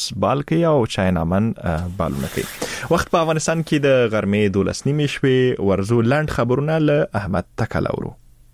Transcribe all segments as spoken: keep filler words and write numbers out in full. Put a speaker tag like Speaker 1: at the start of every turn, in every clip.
Speaker 1: بال کوي او چاینامن بالونه کوي. وخت په افغانستان کې د غرمې دولس نیمې شپې ورزو لاند خبرونه له احمد تکل اورو.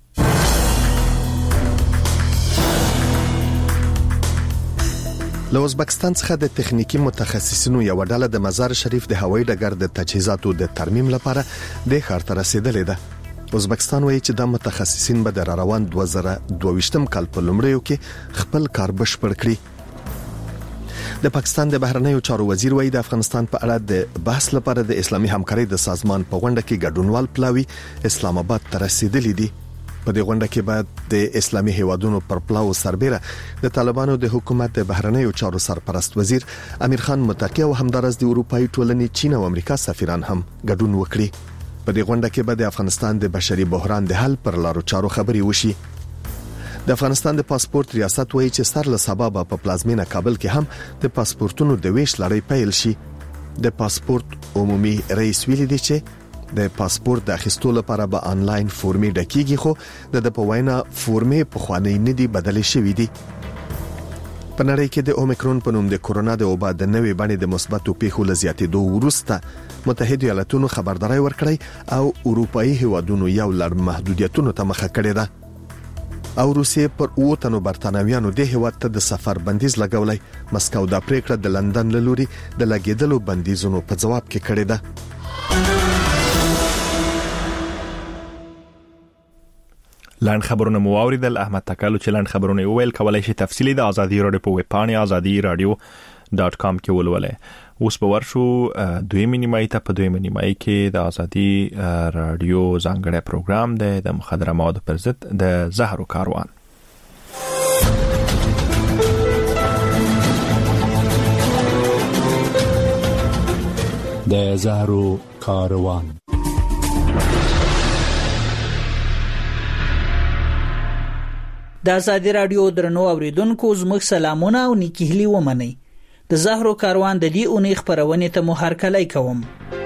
Speaker 2: له ازبکستان څخه د تخنیکی متخصصینو یو ډله د مزار شریف د هوایي ډګر د تجهیزاتو د ترمیم لپاره د ښار ته رسیدلې ده. ازبکستان وایي چې د متخصصین به د روان دوه زره دوه ویشتم کال په لومړیو کې خپل کار بشپړ کړي. د پاکستان د بهرنیو چارو وزیر وایي د افغانستان په اړه د بحث لپاره د اسلامي همکارۍ د سازمان په غونډه کې ګډونوال پلاوي اسلام آباد ته رسیدلي دي. په دې غونډه کې بعد د اسلامي هیوادونو پر پلاو سربېره د طالبانو د حکومت د بهرنیو چارو سرپرست وزیر امیر خان متقی او همدارس د اروپאי ټولنې چین او امریکا سفیران هم ګډون وکړي. په دې غونډه کې به د افغانستان د بشري بحران د حل پر لارو چارو خبري وشي. د افغانستان د پاسپورت ریاست وایي چې سر له سبب په پلازمینه کابل کې هم د پاسپورتونو د ویش لړۍ پیل شي. د پاسپورت عمومي رئیس ویلي دی چې د پاسپورت د اخیستلو لپاره به آنلاین فورمې ډکیږي، خو د په وینا فورمې په خواني نه دي بدلې شوې دي. په نړۍ کې د اومیکرون په نوم د کورونا د وبا د نوې بڼې د مثبتو پیښو لزیاتېدو وروسته متحده ایالاتونو خبرداري ورکړې او اروپאי هیوادونو یو لړ محدودیتونو ته مخه کړې ده. او روسیې پر اوتنو برتانویانو د هیواد ته د سفر بندیز لګولای. مسکو دا پریکړه د لندن له لوري د لګیدلو بندیزونو په جواب کې کړې ده.
Speaker 1: لاند خبرونه مو اوریدل. احمد تکلو چې لاند خبرونه ویل کولای شي تفصیلی د ازادي رادیو په ویب پاڼه ازادي رادیو ډاټ کام کې ولولئ. اوس په ورشو دویمه نیمه ته په دویمه نیمه کې د ازادي رادیو ځانګړی پروګرام دی د مخدره موادو پر ضد د زهرو کاروان.
Speaker 3: د زهرو کاروان.
Speaker 4: د ازادي رادیو درنو اوریدونکو زموږ سلامونه او نیکی هیلې ومنئ. د زهرو کاروان د دې اونۍ خبرونه ته مو هرکلی کوم.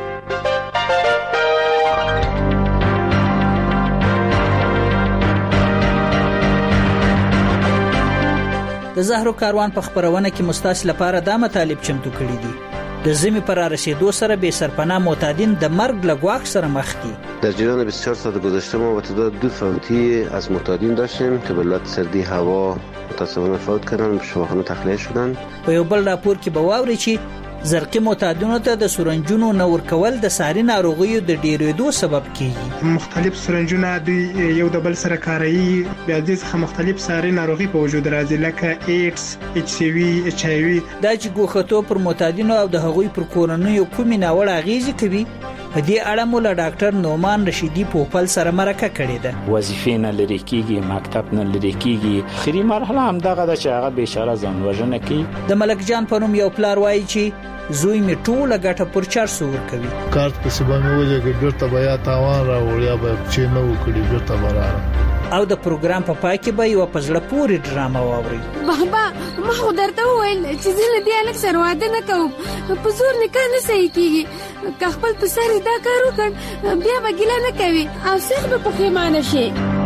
Speaker 4: د زهرو کاروان په خبرونه کې مستاس لپاره دا مطالب چمتو کړی دي. د زمي پر رسیدو سره به سرپناه معتادین د مرګ له ګواښ سره مخ دي.
Speaker 5: در جریان بسیار ساعت گذشته ما با تعداد دو فوتی از معتادین داشتیم که به علت سردی هوا متاسفانه فوت کردن، به شفاخانه تخلیه شدن.
Speaker 4: په یو بل راپور کې به واوري چې زرقي معتادینو ته د سرنجونو نور کول د ساري ناروغیو د ډیرېدو سبب کیږي.
Speaker 6: مختلف سرنجونه د یو د بل سره کاروي، بیا د څخه مختلف ساري ناروغي په وجود راځي لکه ایډز، ایچ سی وی، ایچ آی وی.
Speaker 4: دا چې ګوښتو پر معتادینو او د هغوی پر کورنیو کومې ناوړه اغیزې کوي، په دې اړه مو له ډاکټر نومان رشیدي پوپل سره مرکه کړې ده.
Speaker 7: وظیفې نه لري کیږي، مکتب نه لري کیږي. اخري مرحله هم دغه د چې هغه بیچاره ځان وژنه کوي.
Speaker 4: د ملک جان په نوم یو پلار وایي چې زوی می ټوله ګټه پر چارسو ور کوي.
Speaker 8: کارت په سبا مې وځي چې ګټه بیا تاوان راوړي یا به چې نو کړي ګټه برابر.
Speaker 4: او د پروګرام په پای کې به یو پزړه پوری ډرامه واوري.
Speaker 9: بابا ما خو درته وویل چې زه له دې الک سره واده نه کوم، په زور نکاح نه صحیح کیږي. که خپل په سر دا کار وکړ بیا به ګیله نه کوي او څنګه به پښیمانه شي.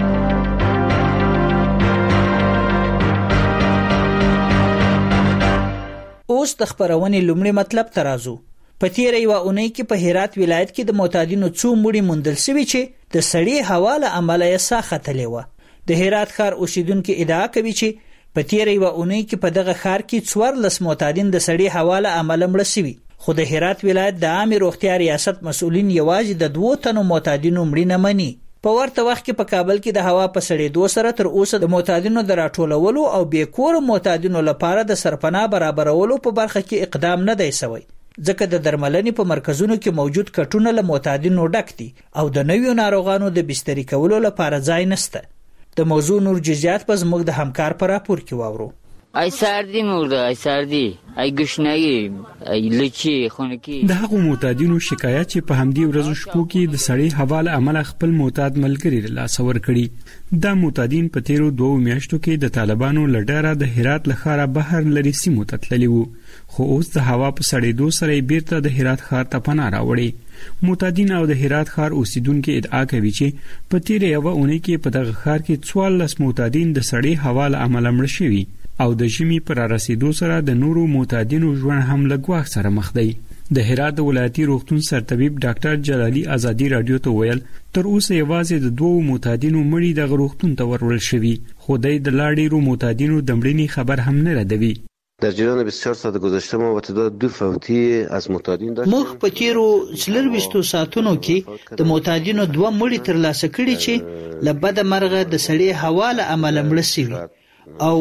Speaker 4: اوس د خبرونې لومړی مطلب ترازو. په تیر یو اونۍ کې په هرات ولایت کې د معتادینو څو مړي موندل شوي چې د سړي حواله عمله یې ساختلې و. د هرات ښار اوسیدونکو ادعا کوي چې په تیر یو اونۍ کې په دغه ښار کې څوارلس معتادین د سړي حواله عمله مړ شوي، خو د هرات ولایت د عامه روغتیا ریاست مسؤلین یوازې د دوه تنو معتادینو مړي نه مني. په ورته وخت کې په کابل کې د هوا په سړېدو سره تر اوسه د معتادینو د راټولولو او بیکور معتادینو لپاره د سرپناه برابرولو په برخه کې اقدام نه دی شوی، ځکه د درملنې په مرکزونو کې موجود کټونه له معتادینو ډک دي او د نویو ناروغانو د بستري کولو لپاره ځای نشته. د موضوع نور جزئیات په زموږ د همکار پر راپور کې واورو.
Speaker 10: ای سردی مرده، ای سردی، ای گشنگی، ای لچی خونکی.
Speaker 11: د هغو معتادینو شکایت چې په همدې ورځو شپو کې د سړی حواله عمله خپل معتاد ملګری له لاس ور کړي. دا معتادین په تیرو دوه میاشتو کې د طالبانو لډاره د هرات لخاره بهر لري سیمو ته تللي وو، خو اوس د هوا په سړېدو سره بیرته د هرات ښار ته پناه راوړي. معتادین او د هرات ښار اوسیدونکو ادعا کوي چې په تیر یو اونۍ کې په دغه ښار کې څوارلس معتادین د سړی حواله عمله مړ شوي. او د ژمي پر رسیدو سره د نورو معتادینو ژوند هم له ګواښ سره مخ دی. د هرات ولایتي روغتون سرطبیب ډاکټر جلالي ازادي رادیو ته ویل تر اوسه یوازې د دوو معتادینو مړي د روغتون ته ورول شوي، خو د لاړو معتادینو د مړینې خبر هم نه ردوي.
Speaker 5: در جریان بیست و چهار ساعت گذشته ما تعداد دو فوتی از معتادین داشتیم.
Speaker 4: موږ په تیرو څلور ویشتو ساعتونو کې د معتادینو دوه مړي ترلاسه کړي چې له بده مرغه د سړې هوا له امله مړه شوي او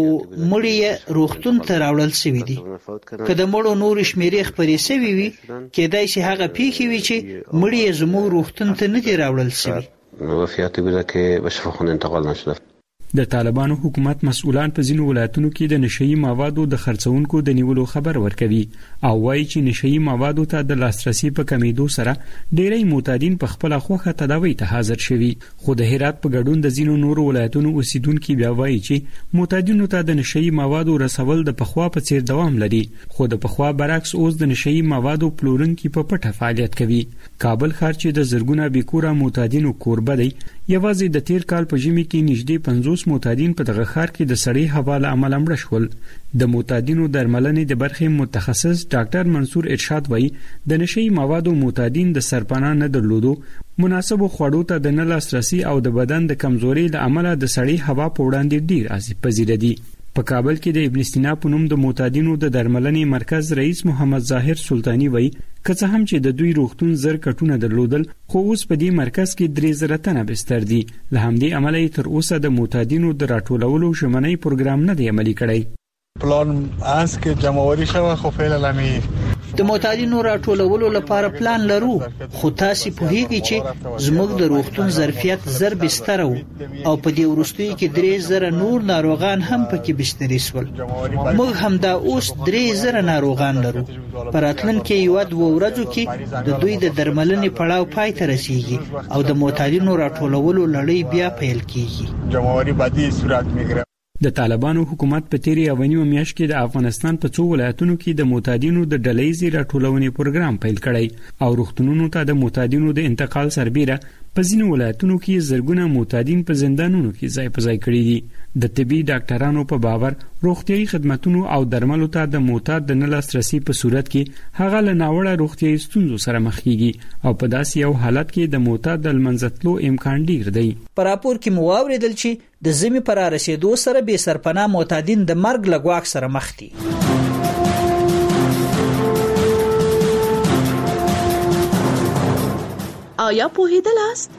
Speaker 4: مړی روغتون ته راوړل شوی دي. که د مړو نور شمیرې خبرې شوی وي کېدای شي هغه پیښې وي چې مړی زموږ روغتون ته نه دی راوړل شوی.
Speaker 5: وفیات بوده که به شفاخانه انتقال نشده.
Speaker 11: د طالبانو حکومت مسؤلان په ځینو ولایتونو کې د نشئی موادو د خرڅونکو د نیولو خبر ورکوي او وایي چې نشئی موادو ته د لاسرسي په کمیدو سره ډېری معتادین په خپل خوخه تداوی ته حاضر شوي. خو د هرات په ګډون د ځینو نورو ولایتونو اوسیدونکو بیا وایي چې معتادینو ته د نشئی موادو رسول د پخوا په څیر دوام لري، خو د پخوا برعکس اوس د نشئی موادو پلورونکو په پټه فعالیت کوي. کابل ښار چې د زرګونه بیکوره معتادینو کوربه دی، یوازې د تیر کال په ژمي کې نږدې پنځوس معتادین په دغه ښار کې د سړې هوا له امله مړه شول. د معتادینو درملنې د برخې متخصص ډاکټر منصور ارشاد وایي د نشئی موادو معتادین د سرپناه نه درلودو، مناسبو خوړو ته د نه لاسرسي او د بدن د کمزوري له امله د سړې هوا په وړاندې ډیر آسیب پذیره دي. په کابل کې د ابن سینا په نوم د معتادینو د درملنې مرکز رئیس محمد ظاهر سلطانی وایي که څه هم چې د دوی روغتون زر کټونه درلودل، خو اوس په دې مرکز کې درې زره تنه بستر دي. له همدې امله تر اوسه د معتادینو د راټولولو ژمنی پروګرام نه دی عملي کړی.
Speaker 8: پلان اس کې جمعواري شوه، خو فعلا لمی
Speaker 4: د معتادینو راټولولو لپاره پلان لرو، خو تاسو په هیګي چې زموږ د روغتون ظرفیت زر بستر وو او په دې وروستیو کې درې زره نور ناروغان هم پکې بستري سول. موږ هم دا اوس درې زره ناروغان لرو. پر راتلونکي یو دوه ورځو کې د دوی د درملنې پړاو پای ته رسیږي او د معتادینو راټولولو لړۍ بیا پیل کیږي.
Speaker 8: جمعواري بعدي صورت میګره.
Speaker 11: د طالبانو حکومت په تیری یوونیو میاشت کې د افغانستان په څو ولایتونو کې د معتادینو د ډلهیزي راټولونې پروګرام پیل کړی او روغتونونو ته د معتادینو د انتقال سربیره په ځینو ولایتونو کې زرګونه معتادین په زندانونو کې ځای په ځای کړي دي. د طبي ډاکټرانو په باور روغتيایي خدماتو او درملو ته د معتاد د نه لاسرسي په صورت کې هغه له ناوړه روغتيایي ستونزو سره مخ کیږي او په داسې یو حالت کې د معتاد د منځتلو امکان ډیر دی.
Speaker 4: په راپور کې مو واوریدل چې د زمي پر رسیدو سره به سرپناه معتادین د مرګ لګواک سره مخ دي.
Speaker 12: آیا پوهیدلاست؟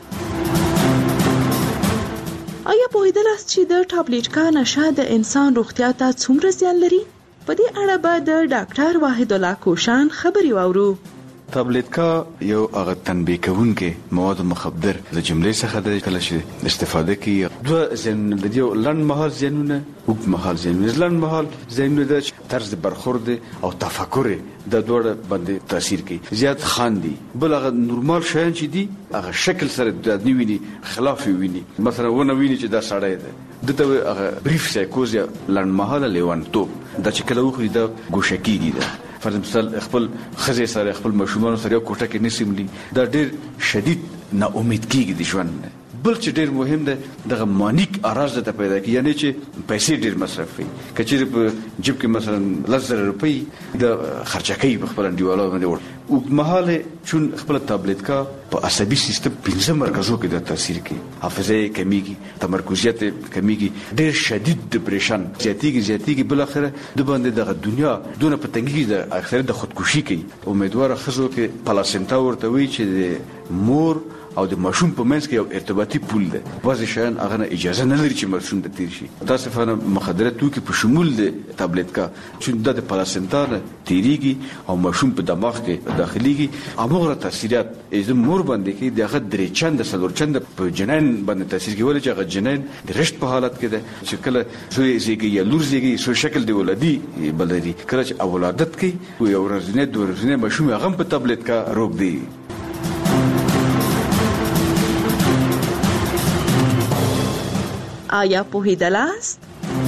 Speaker 12: آیا پوهیدلاست چې د ټابلیټکا نشه د انسان روغتیا ته څومره زیان لري؟ په دې اړه به د ډاکټر واحد الله کوشان خبري واورو.
Speaker 13: ټابلیټکا یو هغه تنبیه کوونکې مواد مخدر د جملې څخه د کله چې استفاده کوي دوه زین د یو لنډ مهال زینونه او مهال زینونه لنډ مهال زینونه د طرز برخورد او تفکر د دوړ باندې تاثیر کوي زیات خاندي بل هغه نورمال شین چې دي هغه شکل سره د نیویني خلاف ویني مثلا ونه ویني چې دا سړی ده دته هغه بریف سایکوز یا لنډ مهال لیوانتوب د چې کله وخوري د ګوشکیږي ده فرض مثال خپل خزه سره خپل مشومان سره کوټه کې نسیملی دا ډیر شدید نا امید کیږي د ژوند. بل چې ډیر مهم ده دغه مانیک اراز ته پیدا کی یعنی چې پیسې ډیر مصرف وي کچې په جیب کې مثلا لزر روپی د خرچه کوي په خپل انډیوالو باندې ور او مهاله چون خپل ټابلیټ کا په عصبي سیستم پنځه مرکزو کې د تاثیر کوي حافظه کمیږي تمرکزیت کمیږي ډیر شدید ډیپریشن زیاتیږي زیاتیږي بل اخره د باندې دغه دنیا دونه پتنګي د اکثر د خودکشي کوي امیدوار خزو کې پلاسنتا ورته وی چې مور او د ماشوم په منځ کې یو ارتباطي پول ده بعضې شیان هغه نه اجازه نه لري چې ماشوم د تیر شي متاسفانه مخدره توکي په شمول د ټابلیټ کا چې د پلاسنتا نه تیریږي او ماشوم په دماغ کې داخليږي هغه تاثیرات از مور باندې کې دغه درې چند سلور چند په جنین باندې تاثیر کوي چې هغه جنین د رشت په حالت کې ده چې کله زوی زیږي یا لور زیږي سو شکل دی ولادي بلدي کله چې اولادت کوي یو ورځنی دوه ورځنی ماشوم هغه په ټابلیټ کا روغ دی.
Speaker 12: آیا پوهیدلاست؟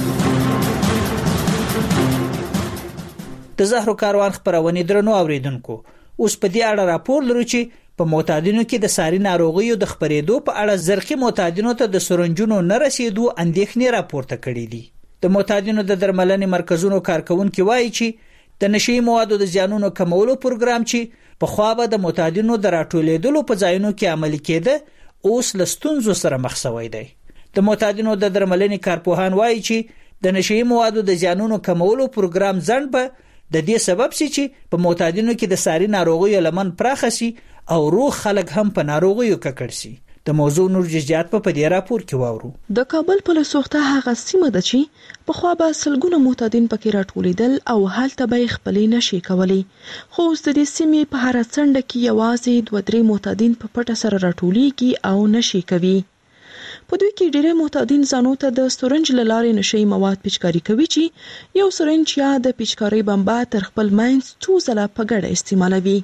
Speaker 4: د زهرو کاروان خبرونه درنو اوریدونکو اوس په دې اړه راپور لرو چې په معتادینو کې د ساري ناروغیو د خبرېدو په اړه زرخي معتادینو ته د سرنجونو نه رسیدو اندېښنې راپورته کړې دي. د معتادینو د درملنې مرکزونو کارکونکي وایي چې د نشي موادو د زیانونو کمولو پروګرام چې په خوا به د معتادینو د راټولېدلو په ځایونو کې عملي کېده اوس له ستونزو سره مخ شوی دی. د معتادینو د درملنې کارپوهان وایي چې د نشي موادو د زیانونو کمولو پروګرام ځند به د دې سبب شي چې په معتادینو کې د ساري ناروغیو لمن پراخه شي او روغ خلک هم په ناروغیو ککړ شي. د موضوع نور جزئیات په دې راپور کې واورو.
Speaker 12: د کابل په لسوخته هغه سیمه ده چې په خوا به سلګونه معتادین پکې راټولېدل او هلته به خپلې نشي کولی. خو اوس د دې سیمې په هر څنډه کې یوازې دوه درې معتادین په پټه سره راټولېږي او نشي کوي. په دوی کې ډېر معتادین ځانو ته د سورنج لارې نشي مواد پیچکاری کوي چې یو سورنج یا د پیچکاری بمبا تر خپل مینځ څو ځله په ګډه استعمالوي.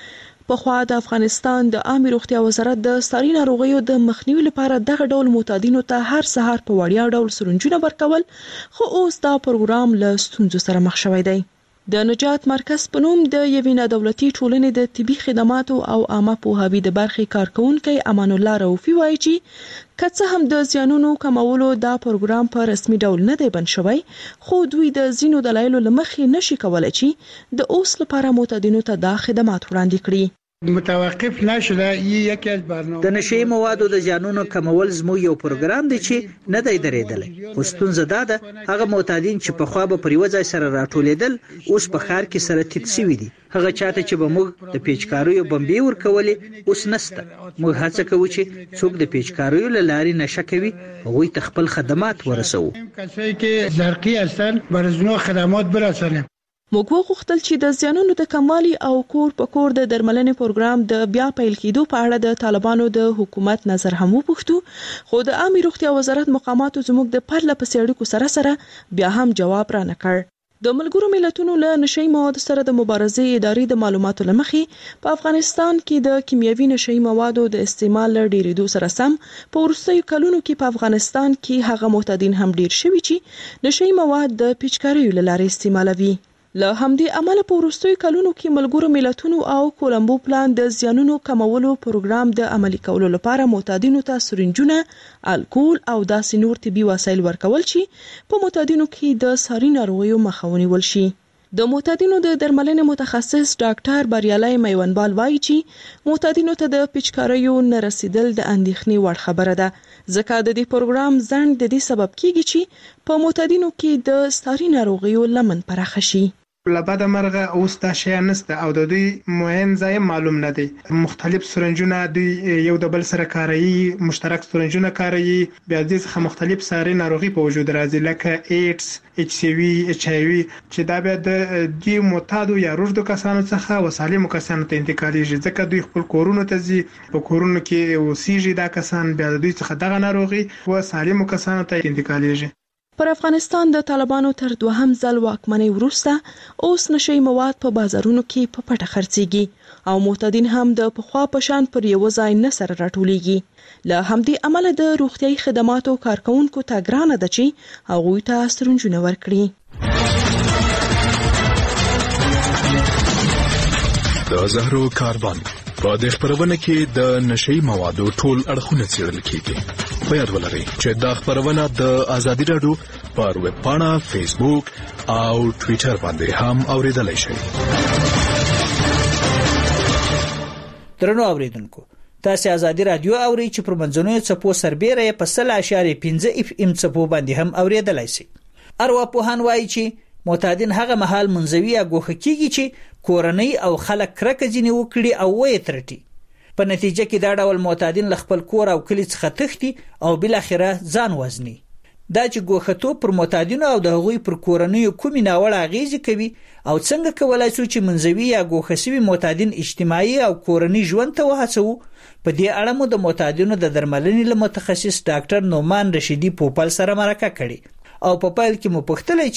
Speaker 12: په خوا د افغانستان د عامه روغتیا وزارت د ساري ناروغیو د مخنیوي لپاره دغه ډول معتادینو ته هر سهار په وړیا ډول سرنجونه ورکول، خو اوس دا پروګرام له ستونزو سره مخ شوی دی. د نجات مرکز په نوم د یوې نادولتي ټولنې د طبي خدماتو او عامه پوهاوي د برخې کارکونکي امان الله رؤفي وایي چې که څه هم د زیانونو کمولو دا پروګرام په رسمي ډول نه دی بند شوی، خو دوی د ځینو دلایلو له مخې نشي کولای چې د اوس لپاره معتادینو ته دا خدمات وړاندې کړي.
Speaker 6: متوقف نشده. یکی از برنامه
Speaker 4: د نشي موادو د زیانونو کمول زموږ یو پروګرام دی چې نه دی درېدلی. خو ستونزه دا ده هغه معتادین چې په خوا به پر یو ځای سره راټولېدل اوس په ښار کې سره تیت شوي دي. هغه چاته چې به موږ د پیچکاریو بمبې ورکولې اوس نشته. موږ هڅه کوو چې څوک د پیچکاریو له لارې نشه کوي هغوی ته خپل خدمات ورسوو.
Speaker 6: کسایی که زرقی هستن برای خدمات برسانیم.
Speaker 12: موږ وغوښتل چې د زیانونو د کموالي او کور په کور د درملنې پروګرام د بیا پیل کېدو په اړه د طالبانو د حکومت نظر هم وپوښتو، خو د عامه روغتیا وزارت مقاماتو زموږ د پرله پسې اړیکو سره سره بیا هم جواب را نه کړ. د ملګرو ملتونو له نشي موادو سره د مبارزې ادارې د معلوماتو لمخې په افغانستان کې د کیمیاوي نشي موادو د استعمال له ډېرېدو سره سم په وروستیو کلونو کې په افغانستان کې هغه معتادین هم ډېر شوي چې نشي مواد د پیچکاریو له لارې استعمالوي. له همدې امله په وروستیو کلونو کې ملګرو ملتونو او کولمبو پلان د زیانونو کمولو پروګرام د عملي کولو لپاره معتادینو ته سرنجونه، الکول او داسې نور طبي وسایل ورکول چې په معتادینو کې د ساري ناروغیو مخه ونیول شي. د معتادینو د درملنې متخصص ډاکټر بریالي میوندوال وایي چې معتادینو ته د پیچکاریو نه رسیدل د اندېښنې وړ خبره ده، ځکه د دې پروګرام ځنډ د دې سبب کیږي چې په معتادینو کې د ساري ناروغیو لمن پراخه شي.
Speaker 6: لبد مرغه اوس دا شی نسته او د دوی معین ځای معلوم نه دی. مختلف سرنجونه دوی یو د بل سره کاروي، مشترک سرنجونه کاروي، بیا د څخه مختلف ساري ناروغي په وجود راځي لکه ایډز، اچ سی وی، اچ آی وی چې دا بیا د دې معتادو یا روږدو کسانو څخه وسالمو کسانو ته انتقالیږي، ځکه دوی خپل کورونو ته ځي، په کورونو کې اوسېږي دا کسان، بیا د دوی څخه دغه ناروغي وسالمو کسانو ته انتقالیږي.
Speaker 12: پر افغانستان د طالبانو تر دوهم ځل واکمنۍ وروسته اوس نشي مواد په بازارونو کې په پټه خرڅيږي او معتادین هم د پخوا په شان پر یو ځای نه سره راټولېږي. له همدې امله د روغتيایي خدماتو کارکونکو ته ګرانه ده چې هغوی ته سرنجونه ورکړي.
Speaker 14: د زهرو کاروان په دې خبرونه کې د نشي موادو ټول اړخونه څېړل کیږي. په یاد ولرئ چې دا خبرونه د ازادي رادیو پر ویب پاڼه، فیسبوک او ټوئیټر باندې هم اوریدلای شئ.
Speaker 4: درنو اوریدونکو، تاسو ازادي رادیو اورئ چې پر منځنوي چپو سربېره په سل اشاریه پنځه اف ام چپو باندې هم اوریدلای شئ. ارواپوهان وایي چې معتادین هغه مهال منځوي یا ګوښه کیږي چې کورنۍ او خلک کرکه ځینې وکړي او وې ترټي. په نتیجه کې دا ډول معتادین له خپل کور او کلی څخه تښتي او بل اخره ځان وزني. دا چې ګوښتو پر معتادینو او د هغوی پر کورنۍ کومې ناوړه اغیزې کوي او څنګه کولای شو چې منځوي یا ګوښه شوي معتادین اجتماعي او کورنۍ ژوند ته وهڅوو. په دې اړه مو د معتادینو د درملنې له متخصص ډاکټر نومان رشیدي پوپل سره مرکه کړې او په پیل کې مو پوښتلای چې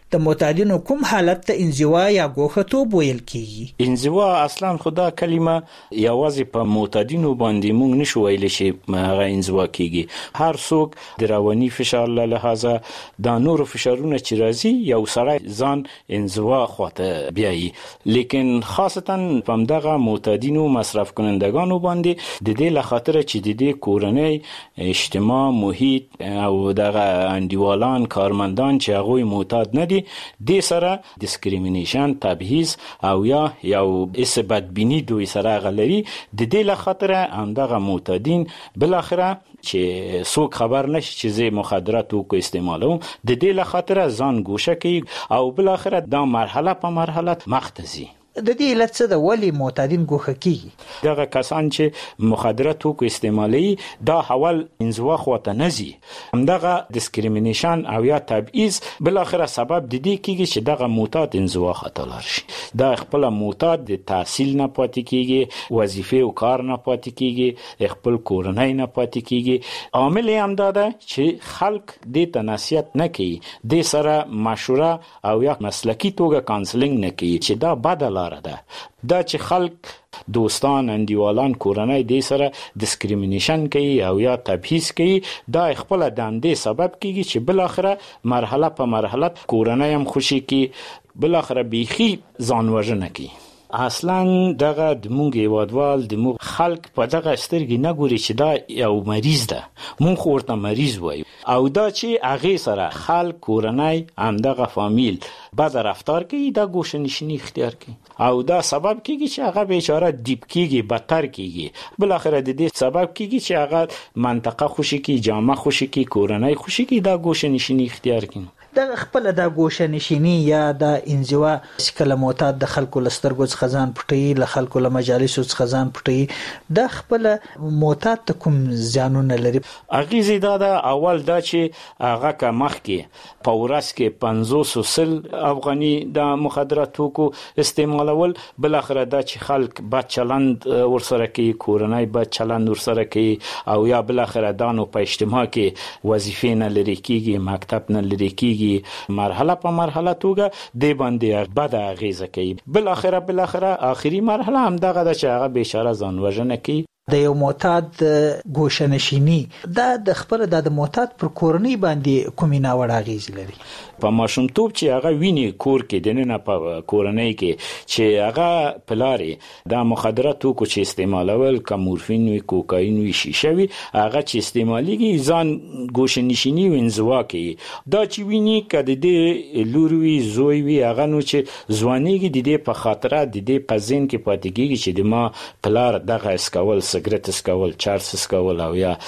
Speaker 4: د معتادینو کوم حالت ته انزوا یا ګوښتوب ویل کیږي؟
Speaker 7: انزوا اصلا خدا کلمه یوازې په معتادینو باندې موږ نشو ویلی چې هغه انزوا کیږي. هر څوک د رواني فشار له لحاظه د نورو فشارونه چې راځي یو سړی ځان انزوا خواته بیایي، لیکن خاصتا په همدغه معتادینو مصرف کنندگانو باندې د دې لخاطر چې د دې کورنۍ اجتماع محیط او دغه انډیوالان کارمندان چې هغوی معتاد نه دي د سره ډیسکریمینیشن تبعیض او یا یو اس بدبینی دوی سره غلري. د دې لخاطر همدغه معتادین بل اخره چې څوک خبر نشي چې زه مخدرات او استعمالوم د دې لخاطر ځان ګوشه کوي او بل اخره دا مرحله په مرحله مختزي.
Speaker 4: د دې علت څه د ولی معتادین ګوښه کیږي؟
Speaker 7: دغه کسان چې مخدرات او استعمالي دا حول انزوا خواته نزي، همدغه ډیسکریمینیشن او یا تبعیض بل اخره سبب د دې کیږي چې دغه معتاد انزوا خطا لار شي. دا خپل معتاد د تحصیل نه پاتې کیږي، وظیفه او کار نه پاتې کیږي، خپل کورنۍ نه پاتې کیږي. عامل هم دا ده چې خلک د تناسیت نه کوي، د سره مشوره او یا مسلکی توګه کانسلینګ نه کوي چې دا بدل ده. دا چې خلک دوستان انډیوالان کورنۍ د سره ډیسکریمینیشن کوي او یا تبعیض کوي، دا خپل د اندې سبب کیږي چې بل اخره مرحله په مرحله کورنۍ هم خوشي کی، بل اخره بیخي ځان وژنه کوي. اصلا دغه د مونږ هیوادوال د مونږ خلک په دغه سترګې نه ګوري چې دا یو مریض ده، مونږ خو ورته مریض وایو او دا چې هغې سره خلک کورنۍ همدغه فامیل بد رفتار کوي، دا ګوشه نشیني اختیار کوي او دا سبب کیږي چې هغه بیچاره دیپ کیږي، بدتر کیږي، بل اخره د دې سبب کیږي چې هغه منطقه خوشي کی، جامعه خوشي کی، کورنۍ خوشي کی، دا ګوشه نشیني اختیار کوي.
Speaker 4: د خپل د ګوشه نشینی یا د انزوا شکل معتاد د خلکو لسترګو څخه ځان پټي، له خلکو له مجالسو څخه ځان پټي، د خپل معتاد ته کوم زیانونه لري؟
Speaker 7: اغیزه دا ده اول دا چې هغه که مخکې په ورځ کې پنځوس سل افغاني د مخدراتو کو استعمالول، بل اخره دا چې خلک بد چلند ورسره کوي، کورنۍ بد چلند ورسره کوي او یا بل اخره دانو په اجتماع کې وظیفه نه لري کیږي، مکتب نه لري کیږي، مرحله په مرحله توګه د باندې بد اغیزه کوي. بل اخره بل اخره اخري مرحله هم دغه د چې هغه بیچاره ځان وژنه کوي.
Speaker 4: د یو معتاد ګوشه نشینی دا د خپل د معتاد پر کورنۍ باندې کومې ناوړه اغیز لري؟
Speaker 7: په ماشومتوب چې هغه ویني کور کې دنه په کورنۍ کې چې هغه پلارې د مخدراتو کو چې استعمالول، کا مورفین وی، کوکاین وی، شیشه وی، هغه چې استعماليږي ځان ګوشه نشینی وینځوا کوي. دا چې ویني کده د لوروي زوی وی هغه نو چې ځوانيږي د دې په خاطر د دې په ذهن کې پاتې کیږي چې د ما پلار دغه اسکول سیګریټ اسکول، چرس اسکول او یا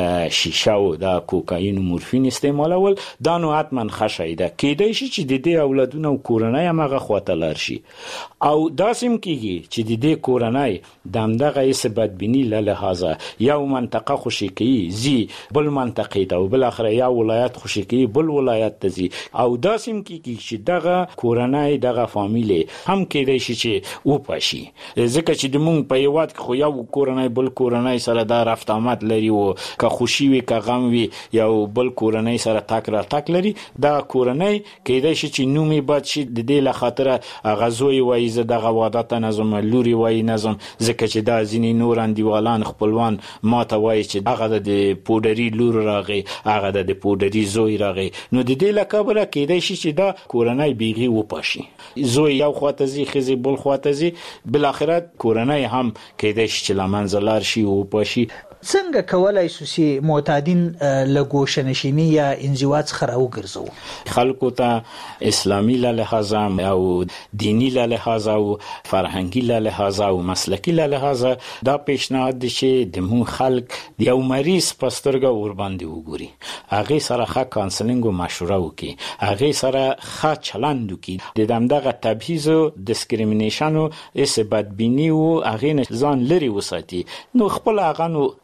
Speaker 7: شیشه او د کوکاین او مورفین استعمالول، دا نو حتما خشای ده کېدای شي چې د دې اولادونو کورنۍ هم هغه خواته لار شي او داسم کیږي چې د دې کورنۍ د همدغه هیڅ بدبینی له لحاظه یو منطقه خوشي کوي زی بل منطقه ته او بل اخره یو ولایت خوشي کوي بل ولایت ته زی او داسم کیږي چې دغه کورنۍ دغه فامیلی هم کېدای شي چې و پاشي، ځکه چې د مونږ په یواد خو یو کورنۍ بل کورنۍ سره دا رفت آمد لري او که خوشي وي که غم وي یو بل کورنۍ سره تک را تک لري، دا کورنۍ کېدای شي چې نومي بد شي د دې له خاطره هغه زوی وایي زه دغه واده ته نظم، لوري وایي نظم، ځکه چې دا ځینې نور انډیوالان خپلوان ما ته وایي چې هغه د پودري لور راغی، هغه د پودري زوی راغی، نو د دې له کبله کېدای شي چې دا کورنۍ بیغي وپاشي، زوی یو خواته ځي ښځې بل خواته ځي، بالاخره کورنۍ هم کېدای شي چې له منځه لاړ شي وپاشي.
Speaker 4: څنګه کولای شو چې معتادین له ګوشه نشیني یا انزوا څخه راوګرځو؟
Speaker 7: خلکو ته اسلامي له لحاظه او دینی له لحاظه او فرهنګي له لحاظه او مسلکی له لحاظه دا پیشنهاد دي چې د مون خلک د یو مریض په سترګه ور باندې وګوري، هغه سره ښه کانسلینګ او مشوره وکړي، هغه سره ښه چلند وکړي، د دغه تبعیض او ډیسکریمینیشن او اس بدبینی او هغه نه ځان لري وساتي، نو خپل هغه نو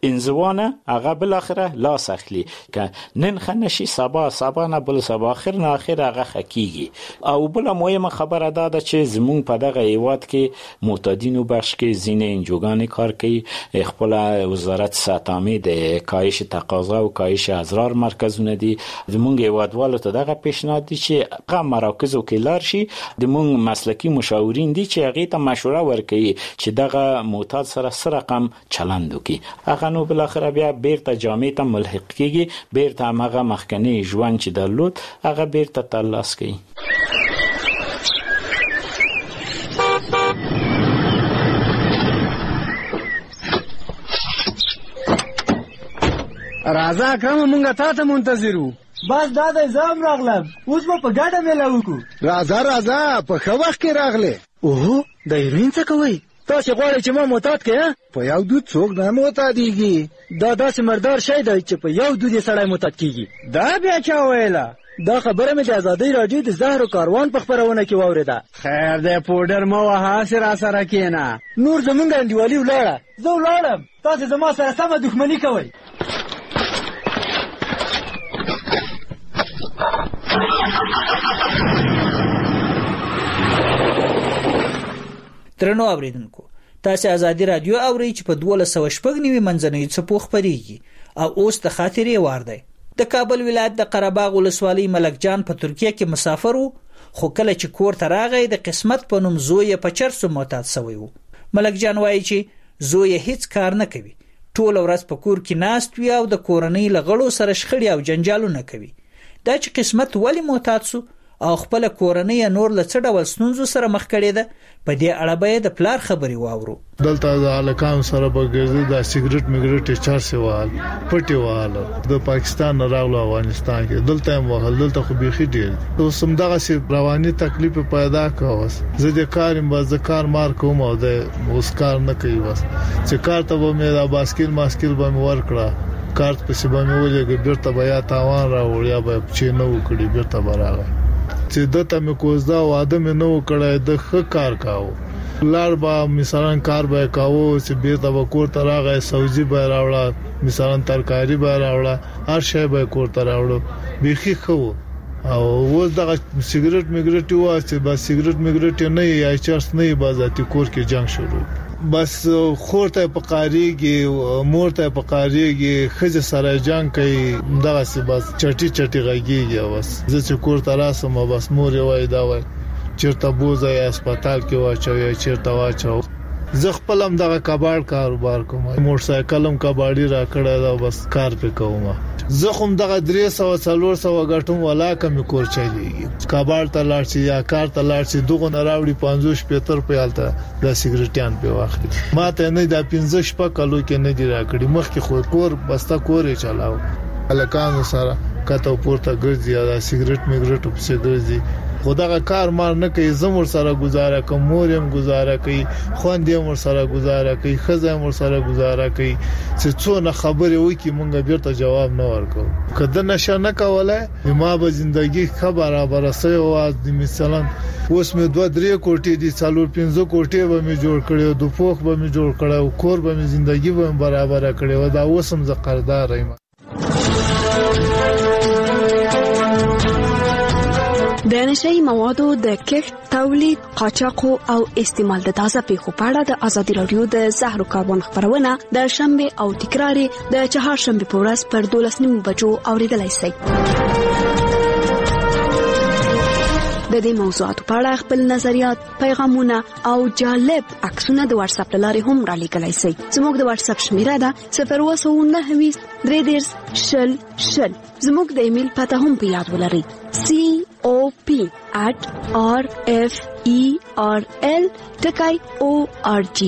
Speaker 7: انزوانه هغه بل اخره لاس اخلي که نن خنشي سبا سبا نه بل سبا اخر نه اخر هغه حقيقي. او بل مهمه خبره ده چې زمون په دغه ایواد کې معتادینو بخش کې زینې انجوګان کار کوي. خپل وزارت ساتامي د کاهش تقاضا او کاهش ازرار مرکزونه دي. زمونږ ایوادوالو ته دغه پیشنهاد دي چې هغه مراکزو کې لار شي. زمونږ مسلکی مشاورین دي چې هغه ته مشوره ورکړي چې دغه معتاد سره سره رقم چلند وکړي. هغه نو بل اخر بیا بیرته جامع ته ملحق کیږي، بیرته هغه مخکنی ژوند چې درلود هغه بیرته ترلاسه کوي.
Speaker 15: راځه اکرم مونږه تا ته منتظرو.
Speaker 16: بس دا د زام راغلم، اوس په ګډه مېله وکړو.
Speaker 15: راځه راځه په ښه وخت کې راغله. اوه د هیروین څه کوي؟ تاسو غواړئ چې ما معتاد کړئ؟ په یو دود څوک نه معتادیږي. دا داسې مردار شی دی چې په یو دود یې سړی معتاد کیږي. دا بیا چا ویله؟ دا خبره مې د ازادۍ راډیو د زهر و کاروان په خپرونه کې واورېده. خیر دی پوډر مه وهه، هسې راسره کښېنه. نور زمونږ انډیوالي ولاړه.
Speaker 16: زه ولاړم، تاسې زما سره سمه دښمني کوئ.
Speaker 4: درنو اوریدونکو، تاسو ازادي رادیو اورئ چې په دولس سوه شپږ نوي منځنۍ څپو خپرېږي او اوس د خاطرې وار دی. د کابل ولایت د قرهباغ ولسوالۍ ملک جان په ترکیه کې مسافر وو، خو کله چې کور ته راغی د قسمت په نوم زوی په چرسو معتاد شوی وو. ملک جان وایي چې زوی هیڅ کار نه کوي، ټول ورځ په کور کې ناست وي او د کورنۍ له غړو سره شخړې او جنجالونه کوي. دا چې قسمت ولی معتاد سو او خپل کورنۍ نور له څه ډول ستونزو سره مخ کړي ده، په دې اړه به د پلار خبري واورو.
Speaker 8: دلته د الکان سره بغیر د سیګریټ میګریټ چارسه وال پټي وال د پاکستان راغلو افغانستان کې دلته مو دلته خو بيخي ډیر نو سم دغه سي رواني تکلیف پیدا کوس. زه د کارم باز کار مار کوم او د اوس کار نه کوي، بس چې کار ته به مې د باسکل ماسکل به مې ورکړه، کارت په سبا مې ولګي بیرته بیا تاوان راوړ یا به چې نو کړی بیرته براغه چې دته مې کوزدا او ادم نو کړای د ښه کار کاوه. لار با مثلا کار به کاوه چې بیرته وکور ته راغی، سبزی به راوړه، مثلا ترکاری به راوړه، هر شی به کور ته راوړو، بيخي خو او اوس دغه سیګریټ میګریټ و چې بس سیګریټ میګریټ نه یا چرس نه بازاتي کور کې جنگ شروع. بس خورته په قاریږي، مورته په قاریږي، خځه سره جنگ کوي، دغه سی بس چټي چټي غږیږي. بس زه چې کور ته راسم بس مور وای دا وای چیرته بوزه یا هسپتال کې واچو یا چیرته واچو. زه خپل هم دغه کباړ کاروبار کوم، موټر سایکل هم کباړی را کړی دا، بس کار په کوم. زه خو دغه درې سوه څلور سوه غټم ولا کم کور چلیږي، کباړ ته لاړ شي یا کار ته لاړ شي، دغه راوړي پنځوس پېتر په حالت د سیګریټیان په واخلي. ما ته نه د پنځه شپه کلو کې نه دی راکړي، مخکې خو کور بستا کورې چلاو، الکانو سره کته پورته ګرځي یا سیګریټ میګریټ په سیګریټ خدای کار مار نه کوي. زمور سره گزاره کوم، مورم گزاره کوي، خوندې مور سره گزاره کوي، خزه مور سره گزاره کوي، چې څونه خبرې وکي مونږ بیرته جواب نه ورکو. کله نشه نه کوله ما به ژوندۍ خبره برسه او د مثلا اوس مې دوه درې کوټې دي، څلور پنځه کوټې به مې جوړ کړو، دو پوخ به مې جوړ کړو، کور به مې ژوندۍ به برابر کړو. دا اوسم ز قرضدار یم.
Speaker 17: د نشئی موادو د کښت، تولید، قاچاق او استعمال د تازه پیښو په اړه د ازادي رادیو د زهر و کاروان خبرونه د شنبه او تکرار د چهارشنبه په ورځ پر دولس نیمو بجو اوریدلای شئ. د دې موضوعاتو په اړه خپل نظریات، پیغامونه او جالب عکسونه د واتس اپ لارې هم را لیږلی شئ. زموږ د واتس اپ شمیره ده صفر اووه سوه نهه ویشت درې دېرش شل شل. زموږ د ایمیل پته هم په یاد ولرئ: سی او پی at r f e r l ټکی او ار جی.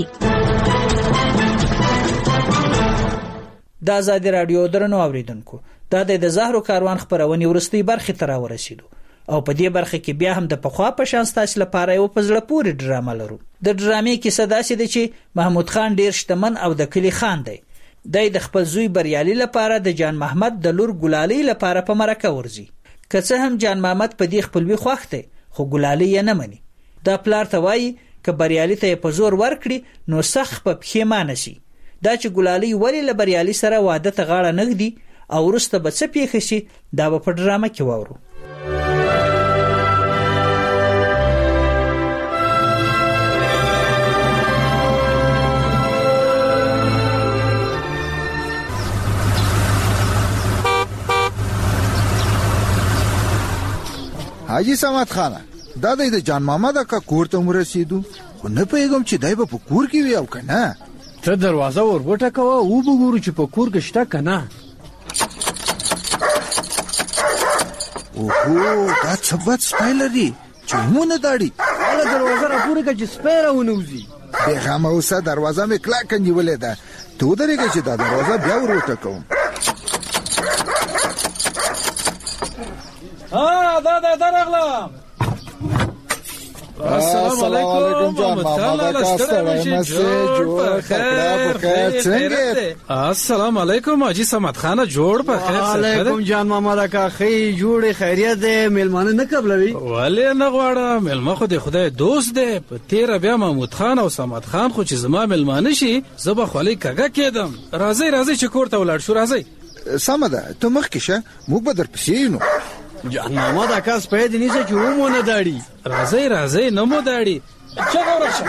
Speaker 4: د ازادي رادیو درنو اوریدونکو، دا د زهر و کاروان خبرونه ورستي برخه تر ورسېدو او په دې برخه کې بیا هم د پخوا په شان ستاسو لپاره یو پزړه پورې ډرامه لرو. د ډرامې کیسه داسې ده چې محمود خان ډیر شتمن او د کلی خان دی. د خپل زوی بریالي لپاره د جان محمد د لور ګلالي لپاره په مرکه ورځي. که څه هم جان محمد په دې خپلوي خوښ دی، خو ګلالي یې نه مني. دا پلار ته وایي که بریالي ته په زور ورکړي نو سخت په پښیمانه شي. دا چې ګلالۍ ولې له بریالي سره واده ته غاړه نه ږدي او وروسته به څه پیښه شي دا به په ډرامه کې واورو.
Speaker 18: حاجی صمد خانه دا د جان ماما د کا کور ته ورسېدو خو نه پیغام چې دای په کور کې وی او کنه.
Speaker 19: ته دروازه ورغټه کوه او وګورو چې په کور کې شته کنه.
Speaker 18: اوهو دا څه بد سپایلري چې مونږ داړي
Speaker 19: هغه دروازه را پورې کې سپیره ونوځي.
Speaker 18: پیغام اوسه دروازه مې کلاک نیولې ده ته درېږي چې دا دروازه بیا ورغټه کوم.
Speaker 20: ها دا دا درغلم.
Speaker 18: السلام علیکم جان ماما دا کاستوي مسیج جوړ خیر خیر څنګه.
Speaker 20: السلام علیکم حاجی صمد خان جوړ په خیر سره.
Speaker 19: علیکم جان ماما دا کا خی جوړ خیریت دې ملمانه نه قبلوي.
Speaker 20: ولې نه غواړم ملما خو دې خدای دوست دې په تیر بیا محمود خان او صمد خان خو چې زما ملمانه شي زبا خولي کګه کېدم. راځي راځي چې کور ته ولاړ شو. راځي
Speaker 18: سمده ته مخ کې شه موږ به در پسې نو.
Speaker 19: جان ماما دا کاس په دې نیسه چې ومو نه داړي.
Speaker 20: راځي راځي نه مو داړي. چا ورشه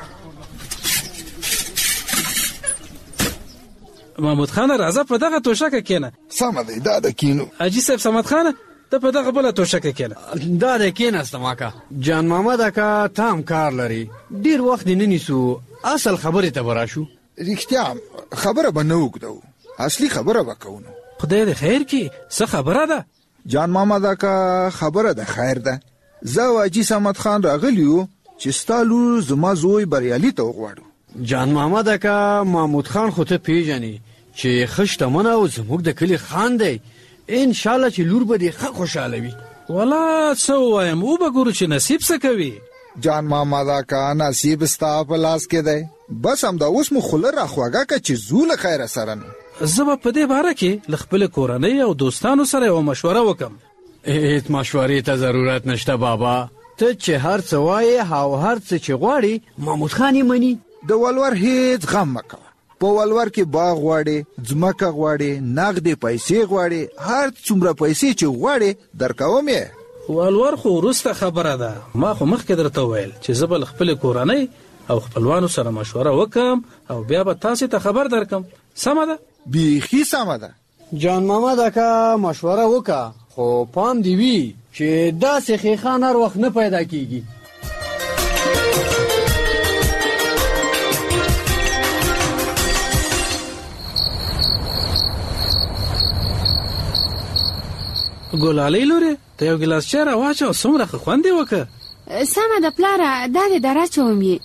Speaker 20: محمود خان راځه په دغه توشکه کېنه.
Speaker 18: سمده دا د کینو.
Speaker 20: حاجی صاحب صمد خان ته په دغه بل توشکه کېنه.
Speaker 19: دا د کېناستم اکا. جان ماما دا کا تام کار لري ډیر وخت نه نیسو اصل خبره ته براشو.
Speaker 18: رښتیا خبره بنو وکړو اصلي خبره وکونو.
Speaker 20: خدای دې خیر کی څه خبره ده.
Speaker 18: جان ماما دا کا خبره ده خیر ده. زه واجی صمد خان راغلیو چې ستالو زما زوی بریالي ته وغواړو.
Speaker 19: جان ماما دا کا محمود خان خو ته پیژنې چې خشتمنه او زموږ د کلی خان دی. ان شاء الله چې لور به دې ښه خوشاله وي.
Speaker 20: ولا څه وایم او به ګورو چې نصیب څه کوي.
Speaker 18: جان ماما دا کا نصیب ستا په لاس کې دی. بس هم دا اوس مو خله راخواږه که چې زول خیر سره نو.
Speaker 20: زه په دې باره کې ل خپل کورنۍ او دوستانو سره یو مشوره وکم.
Speaker 19: هیڅ مشورې ته ضرورت نشته بابا. ته چې هر څه وایې او هر څه چې غواړي محمود خان یې مني.
Speaker 18: د ولور هیڅ غم مه کوه. په ولور کې باغ غواړي ځمکه غواړي نغدې پیسې غواړي هر څومره پیسې چې غواړي درکوم یې.
Speaker 20: ولور خو وروسته خبره ده. ما خو مخکې درته وویل چې زه به ل خپل کورنۍ او خپلوانو سره مشوره وکم او بیا به تاسې ته خبر درکم. سمه ده؟
Speaker 18: بیخي سمه ده.
Speaker 19: جان ماما دا کا مشوره وکا خو پام دی وی چې داسې خیخان هر وخت نه پیدا کیږي.
Speaker 20: ګلالۍ لورې ته یو ګلاس چای راواچوه څومره ښه خوند یې وکړه.
Speaker 9: سمه ده پلاره دا دې دراچوم یې.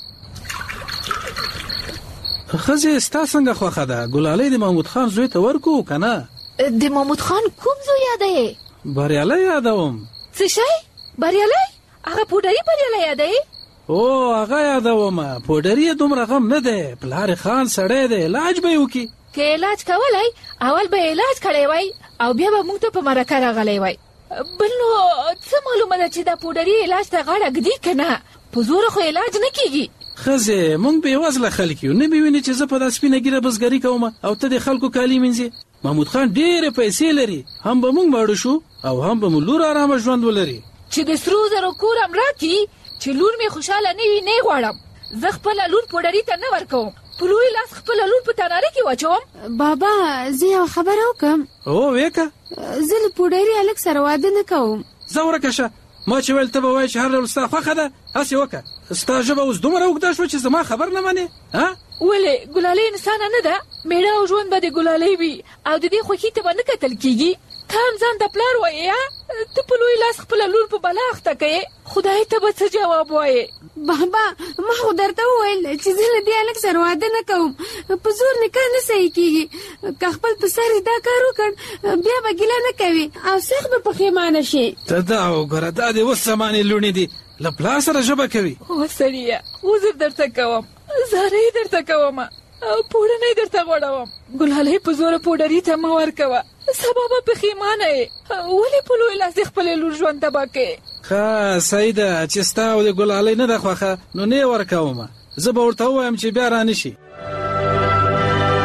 Speaker 20: ښځې ستا څنګه خوښه ده؟ ګلالۍ د محمود خان زوی ته ورکو که نه؟
Speaker 9: د محمود خان کوم زوی یادوې؟
Speaker 20: بریالی یادوم.
Speaker 9: څه شی؟ بریالی؟ هغه پوډري بریالی یادوې؟
Speaker 20: او هغه یادومه. پوډري یې دومره غم نه دی. پلار خان سړی دی علاج به یې وکړي.
Speaker 9: که علاج کولی اول به علاج کړی وای او بیا به موږ ته په مرکه راغلی وای. بل نو څه معلومه ده چې دا پوډري علاج ته غاړه ږدي که نه؟ په زوره خو علاج نه کیږي.
Speaker 20: ښځې موږ بېوزله خلک یو. نه مې وینې چې زه په دا سپینه ګیره بزګري کوم او ته د خلکو کالي مینځې. محمود خان ډېرې پیسې لري. هم به موږ ماړه شو او هم به مو لور ارامه ژوند ولري.
Speaker 9: چې د سرو زرو کور هم راکړي چې لور مې خوشحاله نه وي نه یې غواړم. زه خپله لور پوډري ته نه ورکوم. په لوی لاس خپله لور په تناره کې واچوم. بابا زه یو خبره وکړم.
Speaker 20: او ویکه.
Speaker 9: زه له پوډري هلک سره واده نه کوم.
Speaker 20: ځه ورکه شه. ما چې ویل ته به وایې چې هر ډول ستا خوښه ده هسې وکړه. ستا ژبه اوس دومره اوږده شوه چې زما خبر نه منې.
Speaker 9: ولې ګلالۍ انسانه نه ده؟ میړه او ژوند به د ګلالۍ وي او د دې خوښي ته به نه کتل کېږي. ته هم ځان د پلار وایې ته په لوی لاس خپله لور په بلا اخته کوې. خدای ته به څه جواب وایې؟
Speaker 21: بابا ما خو درته وویل چې زه له دې هلک سره واده نه کوم. په زور نکاح نه صحیح کېږي. که خپل په سر دا کار وکړ بیا به ګیله نه کوي او سخت به پښیمانه شي.
Speaker 20: ته دا وګوره دا دې اوس زمانې لوڼې دي له پلار سره ژبه کوي.
Speaker 9: او سړیه عذر درته کوم زارۍ درته کوم او پوډنۍ درته غوړوم. ګلالۍ په زوره پوډري ته مه ورکوه. سبا به پښیمانه یې. ولې په لوی لاس دې خپلې لور ژوند تباه کوې؟
Speaker 20: ښه صحیح ده چې ستا او د ګلالۍ نه ده خوښه نو نه یې ورکومه. زه به ورته ووایم چې بیا رانه شي.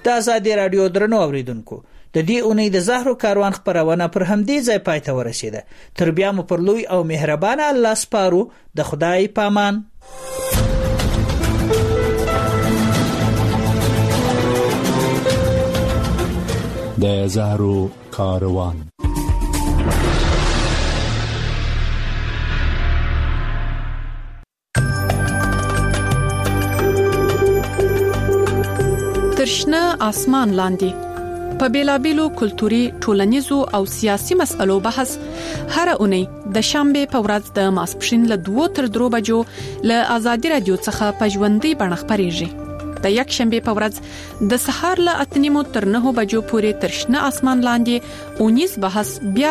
Speaker 4: د آزادي رادیو درنو اوریدونکو د دې اونۍ د زهرو کاروان خبرونه پر همدې ځای پای ته ورسیده. تر بیا مو پر لوی او مهربان الله سپارو. د خدای پامان.
Speaker 3: د زهرو کاروان.
Speaker 12: ترشنه اسمان لاندې په بیلابیلو کلتوري، ټولنیزو او سیاسي مسألو بحث هر اونۍ د شنبه په ورځ د ماسپښین له دوه تر درو بجو له آزادي رادیو څخه په ژوندۍ بڼه خبرېږي. د یک شنبه په ورځ د سهار له اته نیمو تر نهو بجو پورې ترشنه اسمان لاندې اونیز بحث بیا